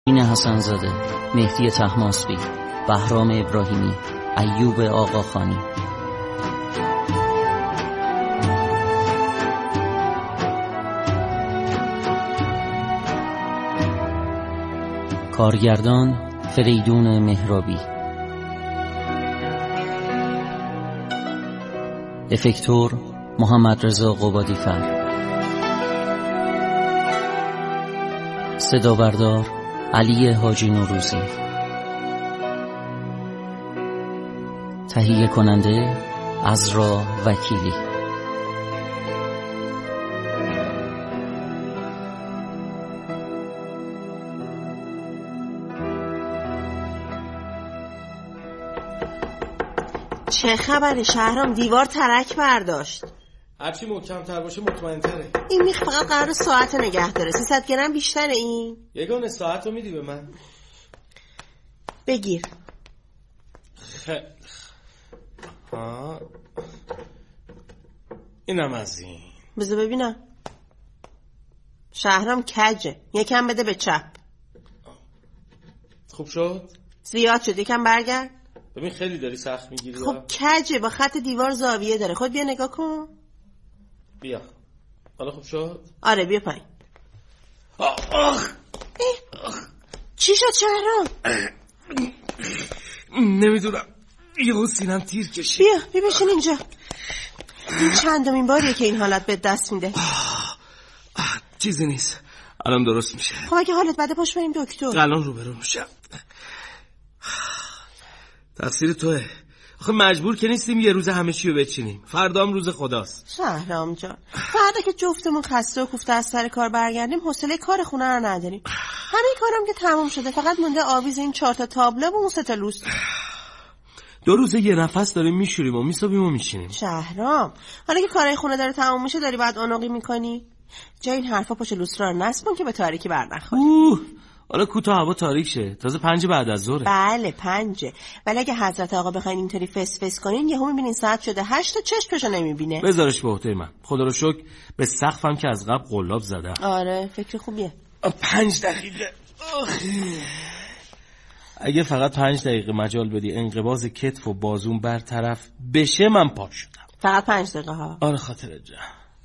این حسن‌زاده، مهدی طهماسبی، بهرام ابراهیمی، ایوب آقاخانی. کارگردان فریدون مهرابی. افکتور محمد رضا قبادی‌فر. صدا بردار علی حاجی نوروزی. تهیه کننده عزرا وکیلی. چه خبره شهرام؟ دیوار ترک برداشت. هرچی محکم‌تر باشه مطمئن‌تره. این میخ فقط قرار ساعت نگه داره. 300 گرم بیشتره این. یگانه ساعت رو میدی به من؟ بگیر. اینم از این. بذار ببینم. شهرام کجه. یکم بده به چپ. خوب شد؟ زیاد شد. یکم برگرد. ببین خیلی داری سخت میگیری. خب کجه با خط دیوار زاویه داره. خود بیا نگاه کن. بیا. حالا خوب شد؟ آره بیا پایین. چی شد شهرام؟ نمیدونم. یهو سینم تیر کشید. بیا بشین اینجا. این چندمین باریه که این حالت به دست میده. چیزی نیست. الان درست میشه. خب اگه حالت بده پاش بریم دکتر. الان روبرو میشم. تقصیر توه. آخه مجبور که نیستیم یه روز همه چی رو بچینیم. فردا هم روز خداست. شهرام جان، فردا که جفتمون خسته و کوفته از سر کار برگردیم حوصله کار خونه رو نداریم. همین کارم که تموم شده، فقط مونده آویز این 4 تا تابلو و اون 3 تا لوست. 2 روزه یه نفس داریم میشوریم و میسابیم و میشینیم. شهرام، حالا که کارهای خونه داره تموم میشه داری بعد اوناقی میکنی؟ جای این حرفا پشت لوسترا رو نصبون که به تاریکی بر نخوری. حالا کوتاه هوا تاریک شه. تازه 5 بعد از ظهره. بله 5. ولی اگه حضرت آقا بخواین اینطوری فس کنین یهو میبینین ساعت شده 8 تا چشمشو نمیبینه. بذارش به عهده من. خدا رو شکر به سقفم که از قبل قلاب زدم. آره فکر خوبیه. 5 دقیقه. اگه فقط 5 دقیقه مجال بدی انقباض کتف و بازون برطرف بشه من پاک شدم. فقط 5 دقیقه ها. آره خاطرت جان.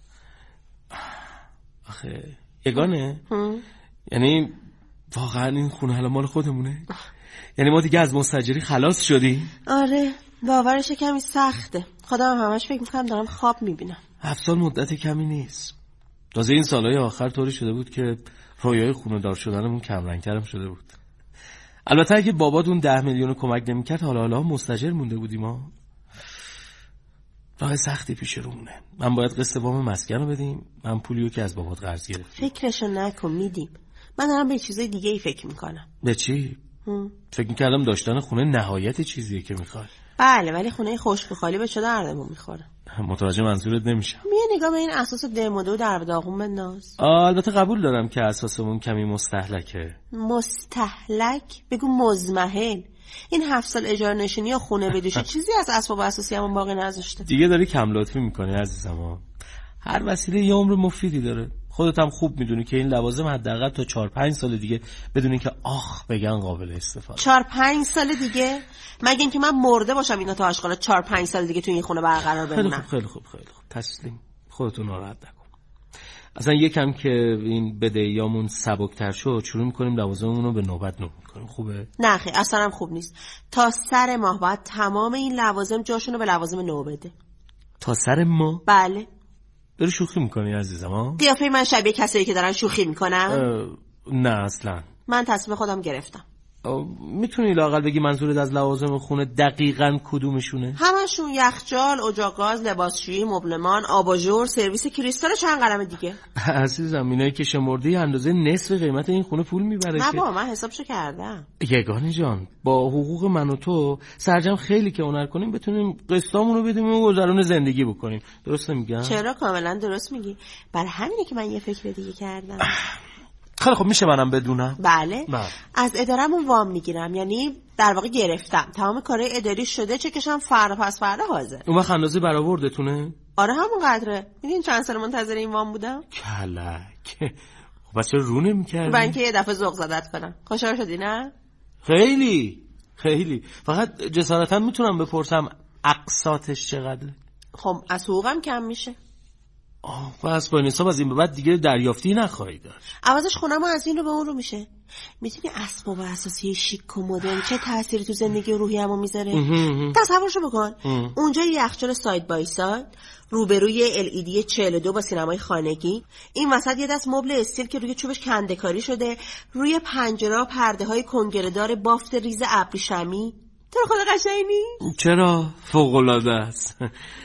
آخه یگانه یعنی واقعا این خونه الان مال خودمونه؟ یعنی ما دیگه از مستاجری خلاص شدیم؟ آره باورش کمی سخته. خودم همش فکر میکنم دارم خواب میبینم. 7 سال مدت کمی نیست. تازه این سالهای آخر طوری شده بود که رویای خونه دار شدنمون کم رنگ‌ترم شده بود. البته اگه بابات اون 10 میلیون کمک نمی‌کرد حالا مستاجر مونده بودیم ما. راه سختی پیش رومونه. من باید قسط وام مسکن رو بدیم، من پولیو که از بابات قرض گرفتم. فکرشو نکن میدیم. من دارم به چیزای دیگه ای فکر میکنم. به چی؟ فکر میکردم داشتن خونه نهایت چیزیه که میخوای. بله ولی خونه خشک و خالی به چه دردمون میخوره. متوجه منظورت نمیشم. یه نگاه به این اساس دموده و در داغون بنداز. البته قبول دارم که اساسمون کمی مستهلکه. مستهلک؟ بگو مزمحل. این 7 سال اجاره نشینی یا خونه بدوشی چیزی از اسباب اساسی همون باقی نذاشته. دیگه داری کم لطفی میکنی عزیزم. هر وسیله یه عمر مفیدی داره. خودت هم خوب میدونی که این لوازم حداقل تا 4-5 سال دیگه بدونی که آخ بگن قابل استفاده. 4-5 سال دیگه؟ مگه اینکه من مرده باشم اینا تا آشغالا 4-5 سال دیگه تو این خونه برقرار بمونن. خیلی خوب تسلیم. خودتون ناراحت نکن. اصلا یکم که این بدهیامون سبک‌تر شد شروع می‌کنیم لوازممون رو به نوبت نو می‌کنیم. خوبه؟ نه خیر اصلا هم خوب نیست. تا سر ماه باید تمام این لوازم جاشون رو به لوازم نو بده. تا سر ماه؟ بله. داری شوخی میکنی عزیزم ها؟ قیافه من شبیه کسایی که دارن شوخی میکنن؟ نه اصلا. من تصمیم خودم گرفتم. میتونی لااقل بگی منظورت از لوازم خونه دقیقاً کدومشونه؟ همشون. یخچال، اجاق گاز، لباسشویی، مبلمان، آباژور، سرویس کریستال و چند قلم دیگه. عزیزم اینایی که شمردی اندازه نصف قیمت این خونه پول میبره. نه با من حسابشو کردم. یگانه جان با حقوق من و تو سرجم خیلی که هنر کنیم بتونیم قسطامون رو بدیم و گذرون زندگی بکنیم. درست میگم؟ چرا کاملا درست میگی. برای همینه که من یه فکر دیگه کردم. خیلی خب میشه منم بدونم؟ بله. از ادارمون وام میگیرم، یعنی در واقع گرفتم. تمام کارهای اداری شده، چکشم فردا پس فردا حاضر. اون وقت اندازه برآوردتونه؟ آره همون قدره. میدین چند سال منتظر این وام بودم؟ کلک. بچه رو نمی‌کردی؟ من که یه دفعه ذوق زدت کنم. خوشحال شدی نه؟ خیلی. فقط جسارتا میتونم بپرسم اقساطش چقدره؟ خب از حقوقم کم میشه. پس با این حساب از این به بعد دیگه دریافتی نخواهی داشت. عوضش خونم از این رو به اون رو میشه. میدونی اسباب اساسی شیک و مدرن چه تأثیری تو زندگی روحیه‌مو میذاره؟ تصورشو بکن. اونجا یه یخچال ساید بای ساید، روبروی LED 42 با سینمای خانگی، این وسط یه دست مبل استیل که روی چوبش کنده‌کاری شده، روی پنجره پرده‌های کنگره‌دار بافت ریز ابریشمی. تو رو خدا قشنگ نیست؟ چرا؟ فوق‌العاده است.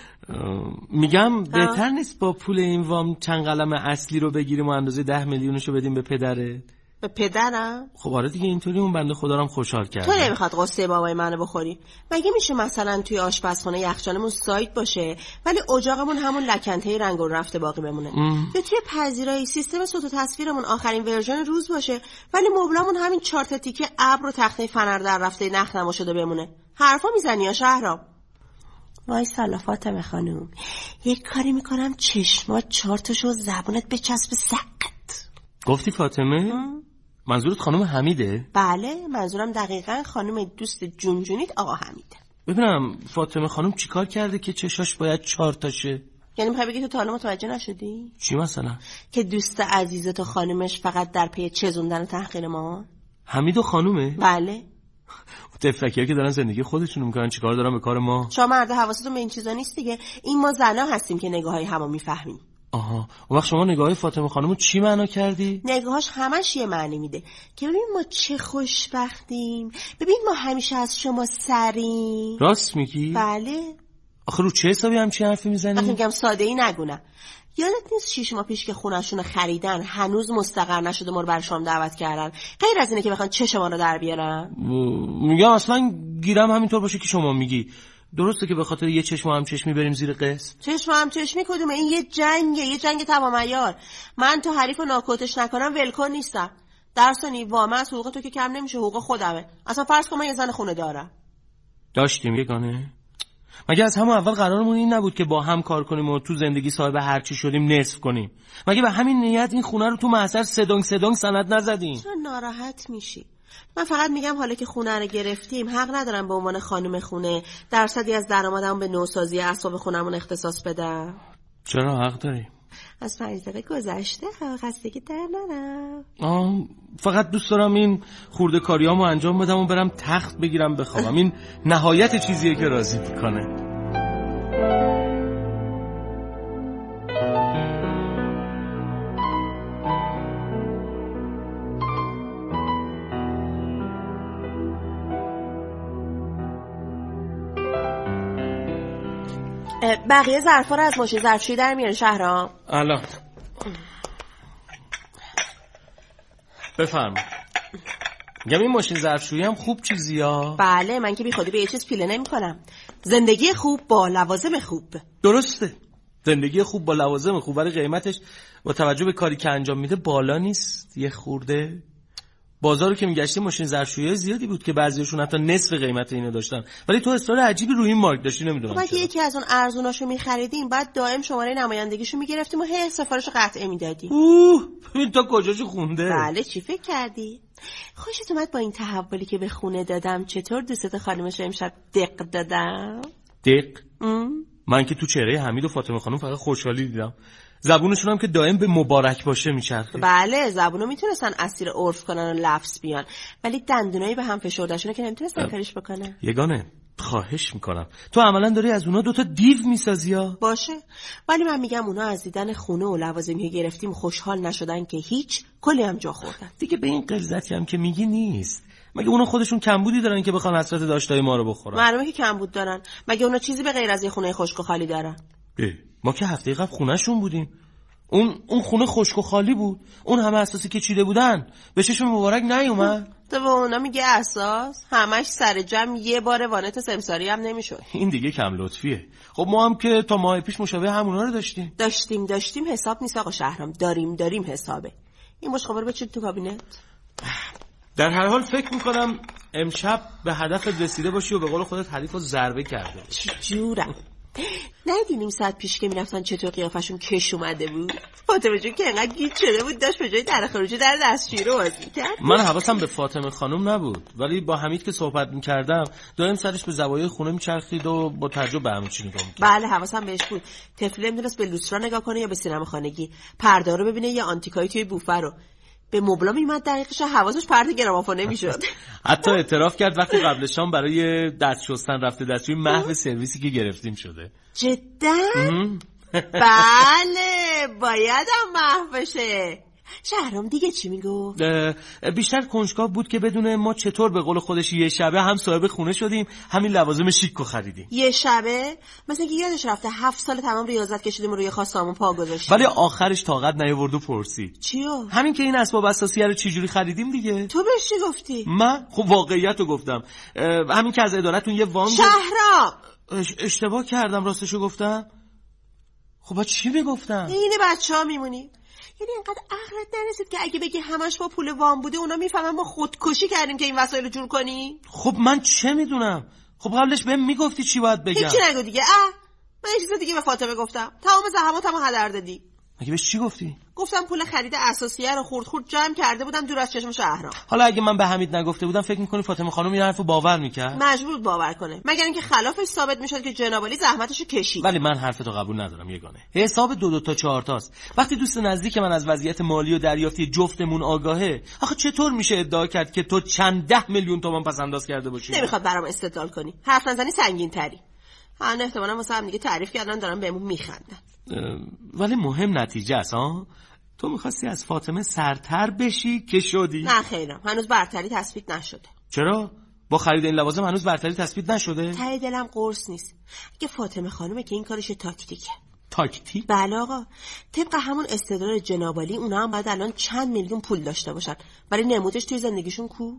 میگم بهتر نیست با پول این وام چند قلم اصلی رو بگیریم و اندازه 10 میلیونشو بدیم به پدره؟ به پدرم؟ خب آره دیگه، اینطوری اون بنده خدا رو هم خوشحال کرد. تو نمیخواد قصه بابای منو بخوری؟ مگه میشه مثلا توی آشپزخونه یخچالمون سایت باشه ولی اجاقمون همون لکنته رنگ رفته باقی بمونه؟ یا توی پذیرایی سیستم صوت و تصویرمون آخرین ورژن روز باشه ولی مبلامون همین 4 تا تیکه ابر و تخته فنر در رفته نخنما شده بمونه؟ حرفا میزنی یا شهرام؟ وای سالا فاطمه خانوم، یک کاری میکنم چشمات 4 تاشو زبونت بچسب سقط. گفتی فاطمه؟ منظورت خانم حمیده؟ بله، منظورم دقیقاً خانم دوست جونجونیت آقا حمیده. ببینم فاطمه خانم چیکار کرده که چشاش باید 4 تاشه؟ یعنی میخوای بگی تو تا حالا متوجه نشدی؟ چی مثلا؟ که دوست عزیزت و خانمش فقط در پی چزوندن و تحقیر ما؟ حمید و خانومه؟ بله. تفلکی‌ها که دارن زندگی خودشونو میکنن چیکار دارن به کار ما؟ شما مرد حواستون به این چیزا نیست دیگه. این ما زنا هستیم که نگاه‌های همو میفهمیم. آها، اون وقت شما نگاهی فاطمه خانومو چی معنا کردی؟ نگاهاش همش یه معنی میده که ببین ما چه خوشبختیم، ببین ما همیشه از شما سریم. راست میگی؟ بله. آخه رو چه حسابی همچین حرفی میزنی؟ وقتی میگم ساده ای نگونه. یادت نیست 6 ماه پیش که خونه‌شون خریدن هنوز مستقر نشده، ما رو برای شام دعوت کردن، غیر از اینه که بخوان چه شما رو در بیارن؟ میگم اصلا گیرم همینطور باشه که شما میگی. درسته که به خاطر یه چشم هم چشمی بریم زیر قسط؟ چشم هم چشمی کدومه؟ این یه جنگ تمام عیار. من تو حریف و ناکوتش نکنم ولکن نیستم. درسانی وامه از حقوق تو که کم نمیشه، حقوق خودمه. اصلا فرض کن من یه زن خونه دارم. داشتیم یگانه؟ مگه از همون اول قرارمون این نبود که با هم کار کنیم و تو زندگی صاحب هر چی شدیم نصف کنیم؟ مگه به همین نیت این خونه رو تو محضر سدنگ سند نزدیم؟ چرا ناراحت میشی؟ من فقط میگم حالا که خونه رو گرفتیم حق ندارم به عنوان خانم خونه درصدی از درآمدم به نوسازی اسباب خونمون اختصاص بدم. چرا حق داری؟ از 5 دقیقه گذشته خستگی در نرم. فقط دوست دارم این خورده کاریامو انجام بدم و برم تخت بگیرم بخوابم. این نهایت چیزیه که راضی میکنه. بقیه ظرفا رو از ماشین ظرفشویی در میاره شهرام. الان بفرما. میگم این ماشین ظرفشویی هم خوب چیزیه. بله، من که بی خودی به یه چیز پیله نمی کنم. زندگی خوب با لوازم خوب. درسته، زندگی خوب با لوازم خوب، ولی قیمتش با توجه به کاری که انجام میده بالا نیست. یه خورده بازارو که میگشتیم ماشین ظرفشویی زیادی بود که بعضیاشون حتی نصف قیمت اینو داشتن، ولی تو اصرار عجیبی روی این مارک داشتی. نمیدونم اگه یکی از اون ارزوناشو می‌خریدیم بعد دائم شماره نمایندگیشو میگرفتیم و هی سفارشو قطعه میدادیم. این تا کجاشو خونده؟ بله، چی فکر کردی؟ خوشت اومد با این تحولی که به خونه دادم؟ چطور دوست خانمش امشب دق دادم؟ دق؟ من که تو چهره حمید و فاطمه خانم فقط خوشحالی دیدم. زبونشون هم که دائم به مبارک باشه میچرخه. بله، زبونو میتونستن اسیر عرف کنن و لفظ بیان، ولی دندونایی به هم فشردهشونه که نمیتونستن کاریش بکنن. یگانه خواهش میکنم، تو عملا داری از اونا 2 دیو میسازی ها؟ باشه، ولی من میگم اونا از دیدن خونه و لوازمی که گرفتیم خوشحال نشدن که هیچ، کلی هم جا خوردن. دیگه به این غلظتی هم که میگی نیست. مگه اونا خودشون کمبودی دارن که بخوان حسرت داشتای ما رو بخورن؟ معلومه که کمبود دارن. مگه اونا چیزی به غیر از یه خونه خشک و خالی دارن؟ ما که هفته قبل خونه‌شون بودیم. اون خونه خشک و خالی بود. اون همه اساسی که چیده بودن به چشم مبارک نیومد. تو به اونا میگه اساس؟ همش سر جمع یه بار وانت سمساری هم نمیشد. این دیگه کم لطفیه. خب ما هم که تا ماه پیش مشابه همونا رو داشتیم حساب نیست آقا شهرام. داریم حسابه. این مش خبر بچید تو کابینت. در هر حال فکر میکنم امشب به هدفت رسیده باشی و به قول خودت حریفو ضربه کرده. جورم ندیدی نیم ساعت پیش که میرفتن چطور قیافشون کش اومده بود؟ فاطمه جون که انقدر گیج شده بود داشت به جای در خروجی در دستشویی رو باز می‌کرد. من حواسم به فاطمه خانم نبود، ولی با حمید که صحبت می‌کردم دائم سرش به زوایای خونه میچرخید و با تعجب به همه چی نگاه می‌کرد. بله حواسم بهش بود. طفل نمی‌دونست به لوسترا نگاه کنه یا به سینما خانگی، پرده رو ببینه یا آنتیکایی توی بوفه رو. به مبلا میومد دقیقش حواسش پرده گرامافون نمیشد. حتی اعتراف کرد وقتی قبل شام برای دست شستن رفته دستشویی محو سرویسی که گرفتیم شده. جدا؟ بله بایدم محو بشه. شهرام دیگه چی میگو؟ بیشتر کنجکاو بود که بدونه ما چطور به قول خودش یه شبه هم صاحب خونه شدیم، همین لوازم شیکو خریدیم. یه شبه؟ مثلا که یادش رفته 7 سال تمام ریاضت کشیدیم روی خواستامون پا گذاشتیم. ولی آخرش طاقت نیاورد و پرسید چیو؟ همین که این اسباب اساسیه رو چجوری خریدیم دیگه. تو بهش چی گفتی؟ من خب واقعیت رو گفتم. همین که از ادارتون یه وام شهرام اشتباه کردم راستشو گفتم. خب چی میگفتم؟ اینه بچه‌ها میمونیم. یعنی اینقدر عقلت نرسید که اگه بگی همش با پول وام بوده اونا میفهمن ما خودکشی کردیم که این وسایل رو جور کنی؟ خب من چه میدونم؟ خب قبلش بهم میگفتی چی باید بگم؟ هیچی نگو دیگه. من یه چیز دیگه به فاطمه گفتم. تمام زحماتمو هدر دادی. مگه بهش چی گفتی؟ گفتم پول خرید اساسیه رو خورد جمع کرده بودم دور از چشم شهرام. حالا اگه من به حمید نگفته بودم فکر می‌کنی فاطمه خانم این حرفو باور می‌کرد؟ مجبور باور کنه مگر اینکه خلافش ثابت میشد که جناب علی زحمتشو کشید. ولی من حرفتو قبول ندارم یگانه. حساب 2 تا 4 تاست. وقتی دوست نزدیک من از وضعیت مالی و دریافتی جفتمون آگاهه، آخه چطور میشه ادعا کرد که تو چند 10 میلیون تومان پس انداز کرده باشی؟ نمیخواد برام استدلال کنی. حرف نزنی سنگین‌تری. من احتمالاً واسه هم دیگه تعریف کردن دارن بهمون میخندن. ولی مهم نتیجه است ها. تو میخواستی از فاطمه سرتر بشی که شدی؟ نه خیرم هنوز برتری تثبیت نشده. چرا؟ با خرید این لوازم هنوز برتری تثبیت نشده؟ ته دلم قرص نیست. اگه فاطمه خانومه که این کارش تاکتیکه. تاکتیک؟ بله آقا. طبق همون استدلال جناب علی اونا هم باید الان چند میلیون پول داشته باشن. ولی نمودش توی زندگیشون کو؟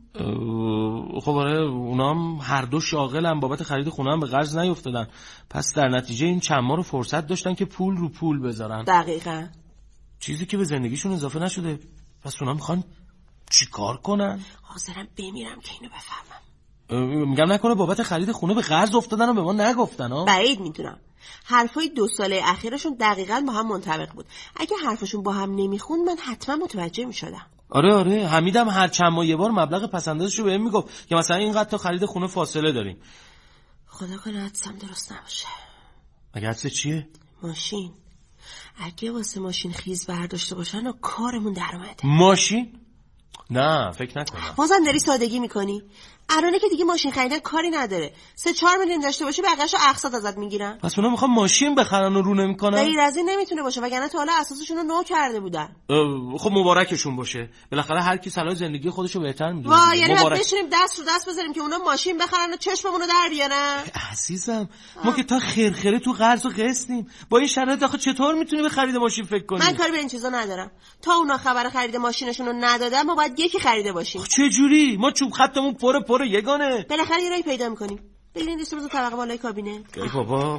خب آره اونا هم هر دو شاغلن، بابت خرید خونه هم به قرض نیافتادن. پس در نتیجه این چند ماه رو فرصت داشتن که پول رو پول بذارن. دقیقاً. چیزی که به زندگیشون اضافه نشده. پس اونا میخوان چیکار کنن؟ حاضرم بمیرم که اینو بفهمم. میگم نکنه بابت خرید خونه به قرض افتادن و به ما نگفتن ها؟ بعید میدونم. حرفای 2 ساله اخیرشون دقیقاً با هم منطبق بود. اگه حرفشون با هم نمیخوند من حتما متوجه میشدم. آره حمیدم هر چند ماه یه بار مبلغ پسندازش رو بهم میگفت که مثلا اینقدر تا خرید خونه فاصله داریم. خدا کنه حدسم درست نباشه. مگه حدس چیه؟ ماشین. اگه واسه ماشین خیز برداشته باشن و کارمون در اومده. ماشین؟ نه فکر نکنم. بازم داری سادگی میکنی؟ الان که دیگه ماشین خریدن کاری نداره. 3-4 میلیون داشته باشی بقیه‌شو اقساط ازت میگیرن. پس اونا میخوان ماشین بخرن و رو نمیکنن؟ غیر از این نمیتونه باشه وگرنه تا حالا اساسشون رو نو کرده بودن. خب مبارکشون باشه. بالاخره هر کی صلاح زندگی خودشو بهتر میدونه. وای یعنی بعد بشینیم دست رو دست بذاریم که اونا ماشین بخرن و چشممون رو در بیارن؟ عزیزم ما که تا خرخره تو قرض و قسطیم. با این شرایط آخه چطور میتونی به خرید ماشین فکر کنی؟ من کاری به این چیزا ندارم. تا اونا خبر خرید ماشینشون رو ندادن ما باید یکی خریده باشیم. چه جوری؟ ما چوب خطمون پر یگانه. بالاخره یه راهی پیدا می‌کنیم. بگیرین دست رو طبقه بالای کابینت. ای بابا.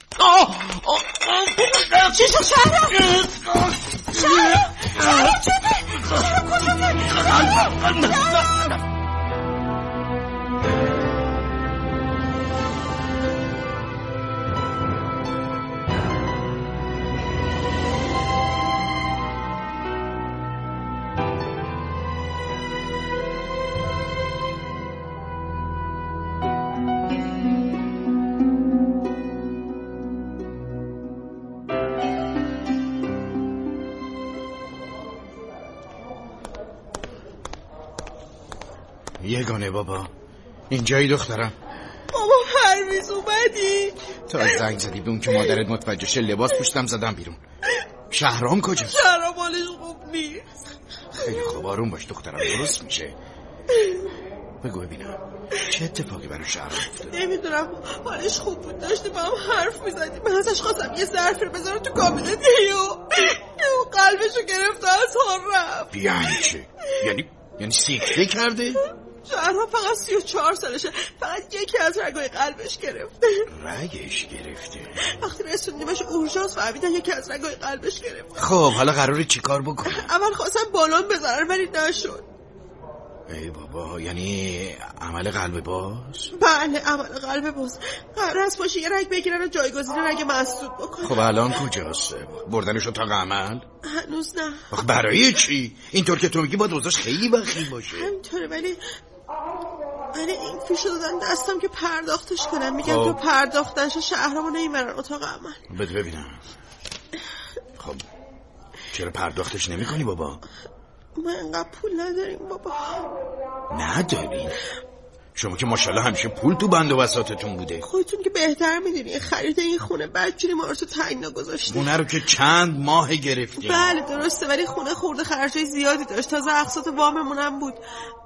چی شد شهرام؟ شهرام کجاته؟ یگانه بابا اینجایی دخترم؟ بابا پرویز اومدی؟ تا زنگ زدی به اون که مادرت متوجه شه لباس پوشتم زدم بیرون. شهرام کجا؟ شهرام حالش خوب نیست. خیلی خوب آروم باش دخترم درست میشه. بگو ببینم چه اتفاقی برای شهرام افتاد؟ نمیدونم حالش خوب بود داشتیم با هم حرف میزدیم من ازش خواستم یه ظرفی رو بذارم تو کابینت یهو قلبشو گرفت و از حال رفت. یعنی چه؟ یعنی سکته کرده؟ شهرام فقط 34 سالشه. فقط یکی از رگای قلبش گرفته. رگش گرفته؟ وقتی رسوندیمش اورژانس فهمیدن یکی از رگای قلبش گرفته. خب حالا قراره چی کار بکنم؟ اول خواستم بالون بذارن ولی نشد. ای بابا، یعنی عمل قلب باز؟ بله عمل قلب باز. قرار است باشه یه رگ بگیرن و جایگزین رگ مسدود بکنن. خب الان کجاست؟ بردنشو تا عمل؟ هنوز نه. آخه برای چی؟ اینطور که تو میگی باید اوضاعش خیلی وخیم باشه. همینطوره، ولی این فیشو دادن دستم که پرداختش کنم. میگم تو پرداختنش شهرامو نمیبرن اتاق عمل. بده ببینم. خب چرا پرداختش نمی کنی بابا؟ ما انقدر پول نداریم بابا. نداریم؟ شما که ماشاءالله همیشه پول تو بند و بساطتون بوده. خودتون که بهتر میدونی خرید این خونه بدجوری ما رو تو تنگ نگذاشته. خونه رو که چند ماه گرفتیم. بله درسته، ولی خونه خورده خرجای زیادی داشت. تازه اقساط واممونم بود.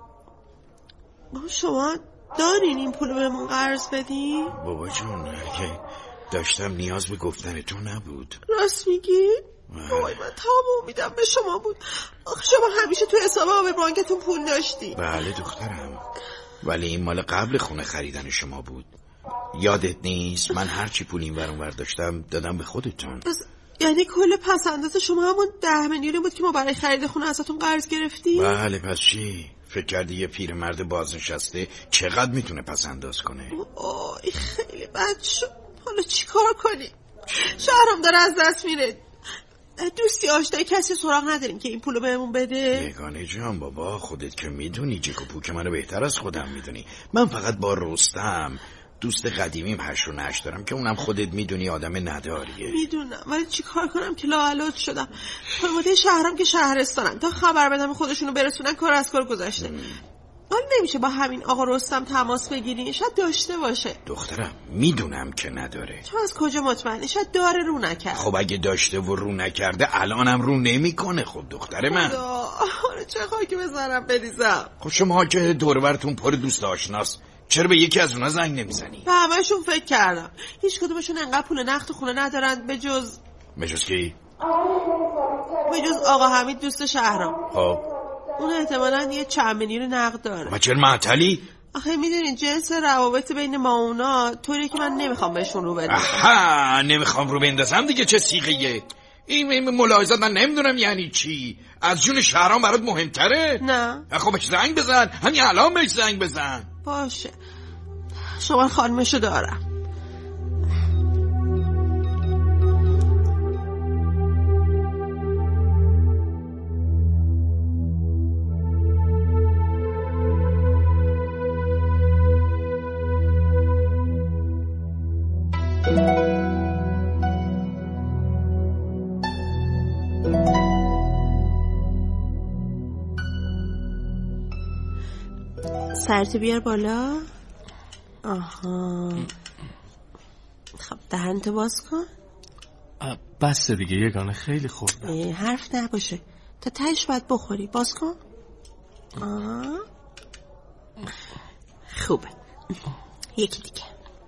شما دارین این پول بهمون قرض بدین؟ بابا جون اگه داشتم نیاز به گفتن تو نبود. راست میگی؟ وای من تمام امیدم به شما بود. آخه شما همیشه تو حساب آب بانکتون پول داشتی. بله دخترم، ولی این مال قبل خونه خریدن شما بود. یادت نیست من هرچی پول این ور اون ور داشتم دادم به خودتون. یعنی کل پسنداز شما همون 10 میلیون بود که ما برای خرید خونه ازتون قرض گرفتیم؟ بله پس چی؟ فکر کردی یه پیرمرد بازنشسته چقدر میتونه پسنداز کنه؟ آی خیلی بد شد. حالا چی کار کنی؟ شهرام داره از دست میره. دوستی آشنایی کسی سراغ نداریم که این پولو بهمون بده؟ یگانه جان بابا، خودت که میدونی جیک و پوک منو بهتر از خودم میدونی. من فقط با رستم دوست قدیمیم 8 و 9 دارم که اونم خودت میدونی آدم نداریه. میدونم، ولی چی کار کنم که لاعلاج شدم. خانواده شهرام که شهرستانن، تا خبر بدم خودشونو برسونن کار از کار گذشته. ولی نمیشه با همین آقا رستم تماس بگیری؟ شاید داشته باشه. دخترم میدونم که نداره. تو از کجا مطمئنی؟ شاید داره رو نکرد. خب اگه داشته و رو نکرده الانم رو نمیکنه. خب دختر من آره چه خاکی بزنم بریزم. خب شما که دور براتون پر دوست آشناست، چرا به یکی از اونا زنگ نمیزنی؟ به همه‌شون فکر کردم، هیچ کدومشون انقدر پول نقد خونه ندارن به جز کی؟ به جز آقا حمید دوست شهرام. خب اون احتمالاً یه چند میلیون نقد داره. ما چرا معطلی؟ آخه میدونین جنس روابط بین ما اونا طوریه که من نمیخوام بهشون رو بندازم. آها نمیخوام رو بندازم دیگه، چه صیغه‌ایه این ملاحظات؟ من نمیدونم یعنی چی. از جون شهرام برات مهمتره؟ نه. خب بهش زنگ بزن، همین الان بهش زنگ بزن. باشه شما خانمشو دارم. سرتو بیار بالا. آها خب دهنتو باز کن. بس دیگه یگانه خیلی خوردم. حرف نباشه تا تهش باید بخوری. باز کن. خوبه یکی دیگه.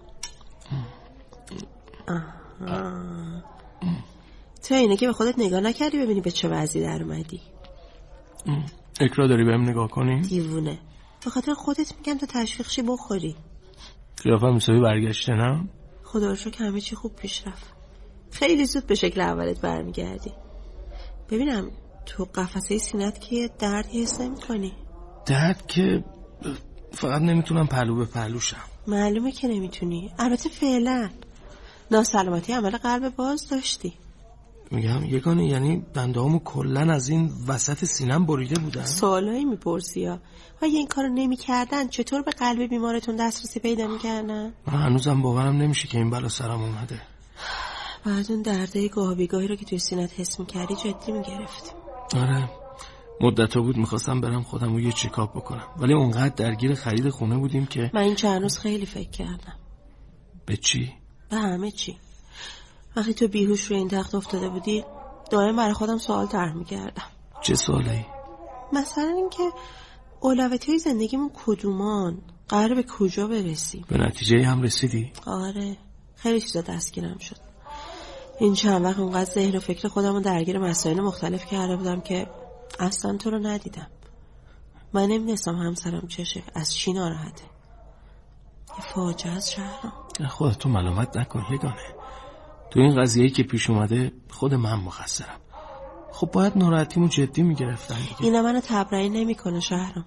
تو اینه که به خودت نگاه نکردی ببینی به چه وضعی در اومدی؟ اکرا داری بهم نگاه کنی؟ دیوونه، به خاطر خودت میگم تا تشویقشی بخوری. قیافم حسابی برگشته نه؟ خدا رو شکر همه چی خوب پیش رفت. خیلی زود به شکل اولت برمیگردی. ببینم تو قفسه سینت که دردی حس نمی‌کنی؟ درد که فقط نمیتونم پهلو به پهلو شم. معلومه که نمیتونی. البته فعلا ناسلامتی عمل قلب باز داشتی. میگم یگانه یعنی بنده‌هامو کلن از این وسط سینم بریده بودن. سوالایی میپرسی ها. اگه این کارو نمیکردن چطور به قلب بیمارتون دسترسی پیدا میکردن؟ من هنوزم باورم نمیشه که این بلا سرم اومده. بعد اون درده گاه بیگاهی رو که توی سینت حس میکردی جدی میگرفتی. آره مدت بود میخواستم برم خودم رو یه چکاپ بکنم، ولی اونقدر درگیر خرید خونه بودیم که من این چند روز خیلی فکر کردم. به چی؟ به همه چی. وقتی تو بیهوش روی این تخت افتاده بودی دائم برای خودم سوال طرح میکردم. چه سوالی؟ مثلا اینکه اولویت‌های زندگیمون کدومان، قراره به کجا برسیم. به نتیجه هم رسیدی؟ آره خیلی چیزا دستگیرم شد. این چند وقت اونقدر ذهن و فکر خودم رو درگیر مسائل مختلف کرده بودم که اصلا تو رو ندیدم. من نمیدونستم همسرم چشه، از چی ناراحته. یه فاجعه از شهرام. خودتو ملامت نکن یگانه. تو این قضیه‌ای که پیش اومده خود من مقصرم. خب باید ناراحتیمو جدی میگرفتم دیگه. اینا منو تبرئه نمیکنه شهرام.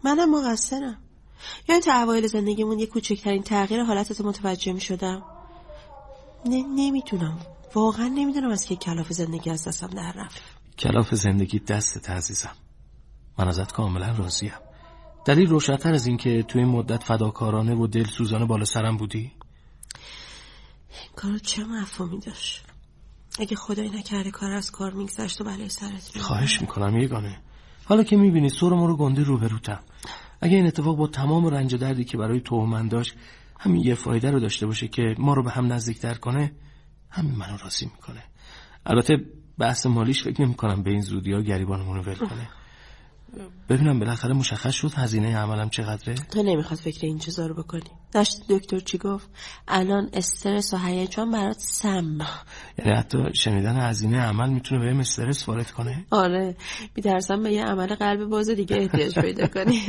منم مقصرم. یعنی تا اوایل زندگیمون یه کوچکترین تغییر حالتت متوجه میشدم. نمیدونم، واقعا نمیدونم از که کلاف زندگی از دستم در رفت. کلاف زندگی دستت عزیزم. من ازت کاملا راضیم. دلیل روشن‌تر از این که تو این مدت فداکارانه و دلسوزانه بالا سرم بودی؟ این کارو چه مفهومی داشت؟ اگه خدایی نکرده کار از کار میگذشت و بلای سرت میاد. خواهش میکنم یگانه. حالا که میبینی سر ما رو گنده روبروتم. اگه این اتفاق با تمام رنج و دردی که برای تو و من داشت همین یه فایده رو داشته باشه که ما رو به هم نزدیک‌تر کنه، همین منو راضی میکنه. البته بحث مالیش فکر نمی‌کنم به این زودی‌ها گریبانمون رو ول کنه. ببینم بالاخره مشخص شد هزینه عملم چقدره؟ تو نمیخواد فکر این چیزا رو بکنی. داشت دکتر چی گفت؟ الان استرس و هیجان برات سم. یعنی حتی شنیدن هزینه عمل میتونه بهم استرس وارد کنه؟ آره، میترسم به یه عمل قلب باز دیگه احتیاج پیدا کنی.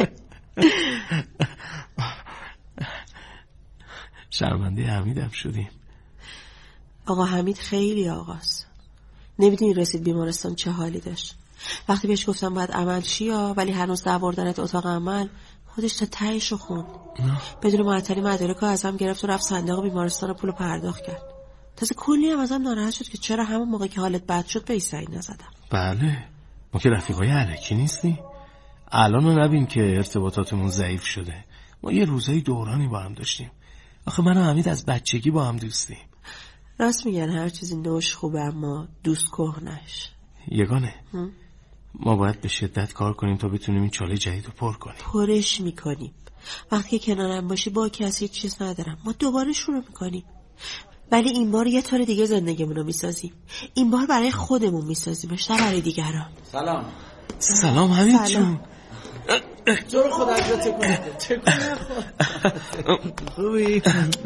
شرمنده حمیدم شدیم. آقا حمید خیلی آقاست. نمیدونی رسید بیمارستان چه حالی داشت. وقتی بهش گفتم باید عمل چیا ولی هنوز آوردنت اتاق عمل، خودش تا تهش رو خوند. بدون معطلی مدارکو ازم گرفت و رفت صندوق بیمارستان و پولو پرداخت کرد. تازه کلی هم ازم ناراحت شد که چرا همون موقع که حالت بد شد به زنگ نزدم. بله، ما که رفیقای الکی نیستی. الانو نبین که ارتباطاتمون ضعیف شده. ما یه روزای دورانی با هم داشتیم. آخه من و حمید از بچگی با هم دوستیم. راست میگن هر چیزی نوش خوبه اما دوست کهنش. یگانه ما باید به شدت کار کنیم تا بتونیم این چاله جدید رو پر کنیم. پرش میکنیم. وقتی کنارم باشی با کسی چیز ندارم، ما دوباره شروع میکنیم. ولی این بار یه طور دیگه زندگیمون رو میسازیم. این بار برای خودمون میسازیمش نه برای دیگران. سلام حمید جون. جور خود از جا تکونه خوبی؟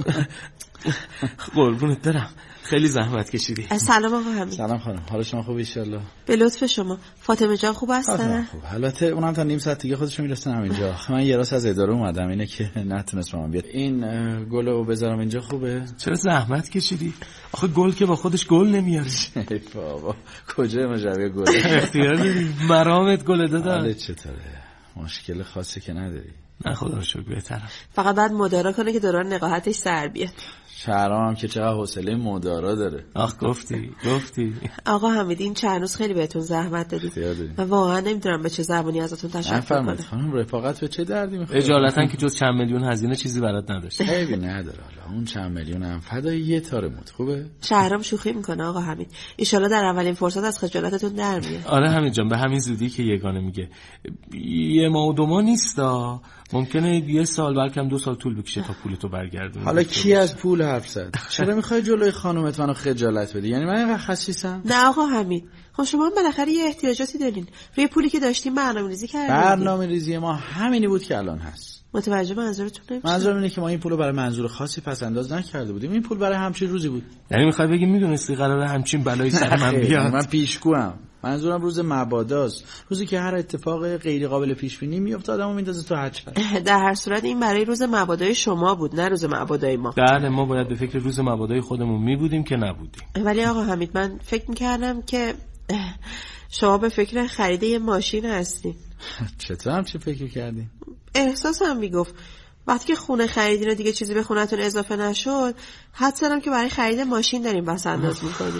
قربونت برم، خیلی زحمت کشیدی. سلام آقا حمید. سلام خانم، حال شما خوبه ایشالله؟ به لطف شما. فاطمه جان خوب هستن؟ خوب. البته اونم تا نیم ساعت دیگه خودشون میرسن همینجا. من یه راست از اداره اومدم، اینه که نتونست با من بیاد. این گلو بذارم اینجا خوبه؟ چرا زحمت کشیدی؟ آخه گل که با خودش گل نمیاره. ای بابا کجا مجبور گل؟ اختیار داری، مرامت گل دادن. حالت چطوره؟ مشکل خاصی که نداری؟ نه خدا رو شکر بهترم. فقط بعد مدارا کنه که دوران نقاهتش سر بیاد. شهرام که چقدر حوصله مدارا داره. آخ گفتی. آقا حمید این چند روز خیلی بهتون زحمت دادید. من واقعا نمیدونم به چه زبونی ازتون تشکر کنم. خانم رفاقت به چه دردی میخوره؟ اجالتا که جز چند میلیون هزینه چیزی برات نداشت. عیبی نداره. حالا اون چند میلیون هم فدای یه تار موت. خوبه؟ شهرام شوخی میکنه آقا حمید. ان شاءالله در اولین فرصت از خجالتتون در میاد. آره حمید جان، به همین زودی که یگانه میگه. یه ماه و 2 ماه نیستا. ممکنه 1 سال بلکه 2 سال طول بکشه تا پولتو برگردونی. حالا کی از پول حرف زد؟ چرا میخوای جلوی خانومت منو خجالت بدی؟ یعنی من اینقدر خسیسم؟ نه آقا حمید، خب شما بالاخره یه احتیاجاتی دارین. روی پولی که داشتیم برنامه‌ریزی کردیم. برنامه‌ریزی ما همینی بود که الان هست. متوجه منظورتون نمیشم. منظورم اینه که ما این پولو برای منظور خاصی پس انداز نکرده بودیم. این پول برای همچین روزی بود. یعنی میخوای بگی میدونستی قراره همچین بلایی سر من بیاد؟ من پیشگوام. منظورم روز مباداست، روزی که هر اتفاق غیر قابل پیش بینی میفته آدمو میندازه تو هچل. در هر صورت این برای روز مبادای شما بود نه روز مبادای ما. بله ما باید به فکر روز مبادای خودمون میبودیم که نبودیم. ولی آقا حمید من فکر میکردم که شما به فکر خرید یه ماشین هستین. چطور هم چه فکر کردین؟ احساسم میگفت وقتی که خونه خریدین و دیگه چیزی به خونتون اضافه نشد، حدس زدم که برای خرید ماشین داریم بس انداز میکنیم.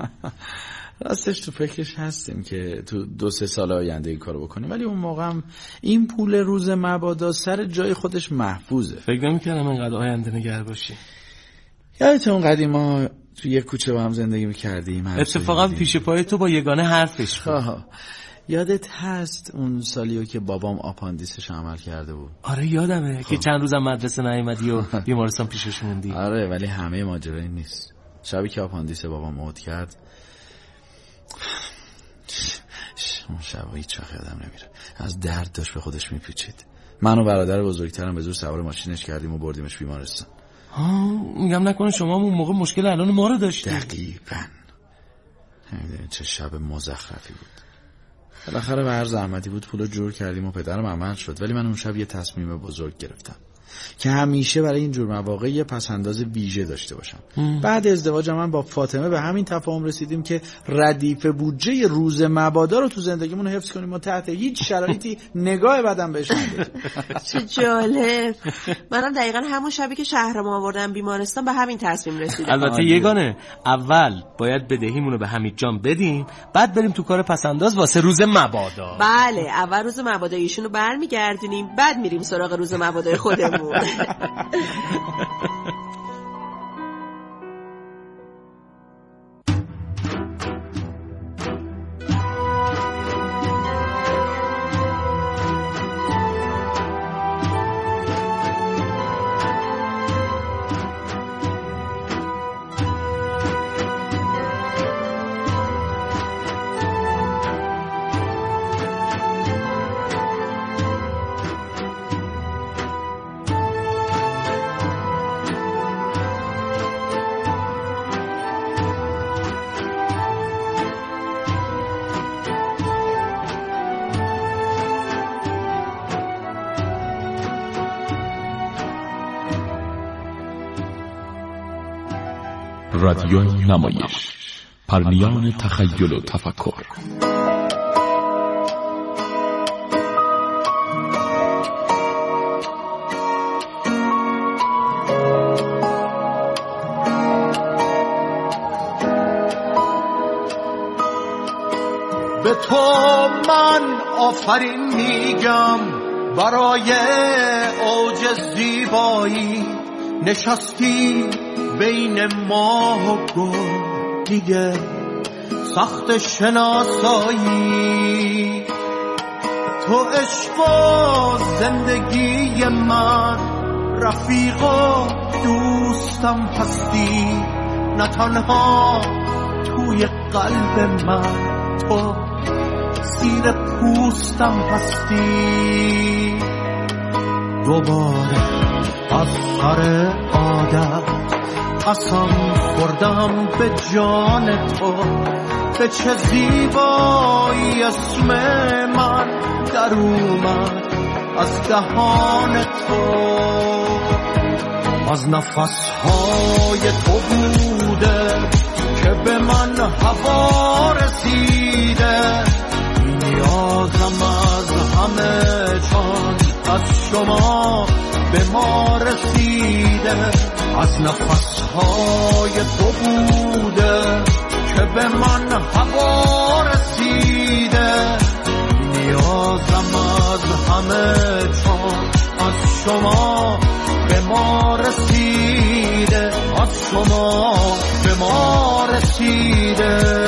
راستش تو فکرش هستیم که تو 2-3 سال آینده این کارو بکنیم، ولی اون موقع هم این پول روز مبادا سر جای خودش محفوظه. فکر نمی‌کردم اینقدر آینده نگر باشی. یادت اون قدیما تو یه کوچه با هم زندگی می‌کردیم؟ اتفاقا پیش پای تو با یگانه حرفش بود. یادت هست اون سالیو که بابام آپاندیسش عمل کرده بود؟ آره یادمه که چند روزم مدرسه نیومدی و بیمارستان پیشش موندی. آره ولی همه ماجرا این نیست. شبی که آپاندیس بابام موت کرد، اون شب هیچ وقت یادم نمیره. از درد داشت به خودش میپیچید. من و برادر بزرگترم به زور سوار ماشینش کردیم و بردیمش بیمارستان. میگم نکنه شما اون موقع مشکل الان ما رو داشتید. دقیقاً. نمیدونی چه شب مزخرفی بود. بالاخره به هر زحمتی بود پولو جور کردیم و پدرم عمل شد، ولی من اون شب یه تصمیم بزرگ گرفتم. که همیشه برای این جور مواقع یه پسنداز ویژه داشته باشم. بعد ازدواج من با فاطمه به همین تفاهم رسیدیم که ردیف بودجه روز مبادا رو تو زندگیمون حفظ کنیم و تحت هیچ شرایطی نگاه بدم بهش ندیم. چه جالب. منم دقیقاً همون شبی که شهرام آوردم بیمارستان به همین تصمیم رسیدم. البته یگانه اول باید بدهیمونو به حمید جان بدیم، بعد بریم تو کار پسنداز واسه روز مبادا. بله، اول روز مبادا ایشونو برمیگردونیم، بعد میریم سراغ روز مبادای خودمون. رادیو نمایش، پرنیان تخیل و تفکر. به تو من آفرین میگم برای اوج زیبایی، نشستی بین ماه و گل دیگه سخت شناسایی. تو عشق و زندگی من، رفیق و دوستم هستی، نه تنها توی قلب من، تو زیر پوستم هستی. دوباره از سر عادت قسم خوردم به جان تو، به چه زیبایی اسم من در اومد از دهان تو. از نفسهای تو بوده که به من هوا رسیده، نیازم از همه جان از شما به ما رسیده. از نفسهای تو بوده که به من هوا رسیده، نیازم از همه جان از شما به ما رسیده، از شما به ما رسیده.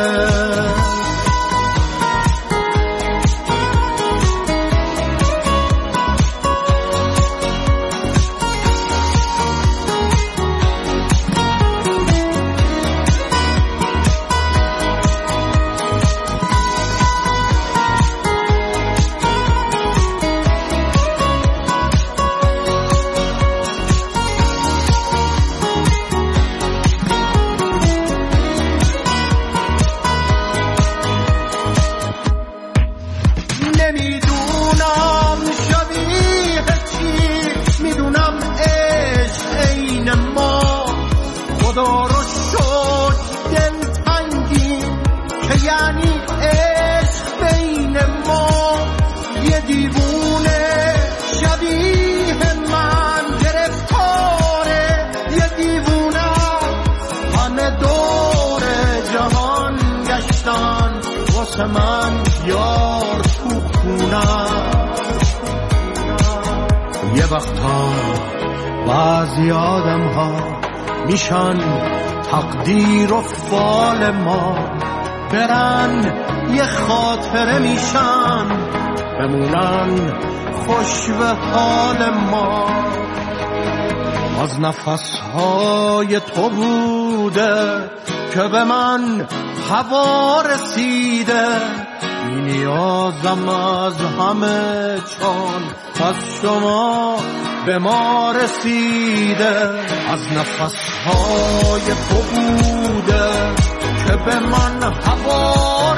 من یار تو خونم یه وقتا بعضی آدم ها میشن تقدیر و فال ما، برن یه خاطره میشن بمونن خوش به حال ما. از نفسهای تو بوده که به من هوا رسیده، نیازم از همه چون از شما به ما رسیده. از نفسهای تو بوده که به من هوا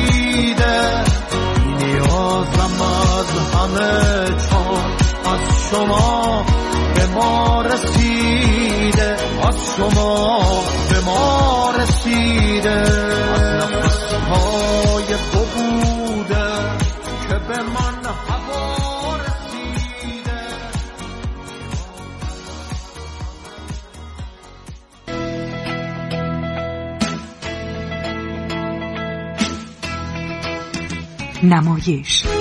رسیده، نیازم از همه چون از شما به ما رسیده، از شما به ما رسیده، از نفسهای تو بوده که به من هوا رسیده. نمایش